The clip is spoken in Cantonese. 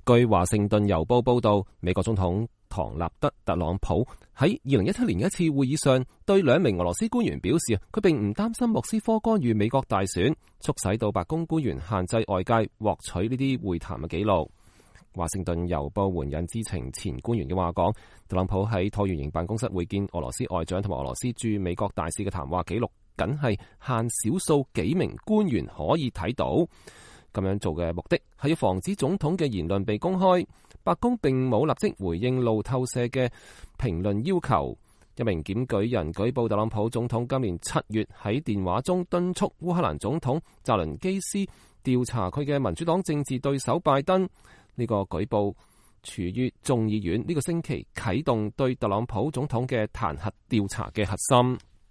據華盛頓郵報報道，美國總統唐納德·特朗普喺2017年一次會議上，對兩名俄羅斯官員表示，佢並唔擔心莫斯科干預美國大選，促使到白宮官員限制外界獲取呢啲會談嘅記錄。華盛頓郵報援引知情前官員嘅話講，特朗普喺橢圓形辦公室會見俄羅斯外長同埋俄羅斯駐美國大使嘅談話記錄，僅係限少數幾名官員可以睇到。咁樣做嘅目的係要防止總統嘅言論被公開。白宮並冇立即回應路透社嘅評論要求。一名檢舉人舉報特朗普總統今年7月喺電話中敦促烏克蘭總統澤倫基斯調查佢嘅民主黨政治對手拜登。呢個舉報處於眾議院呢個星期啟動對特朗普總統嘅彈劾調查嘅核心。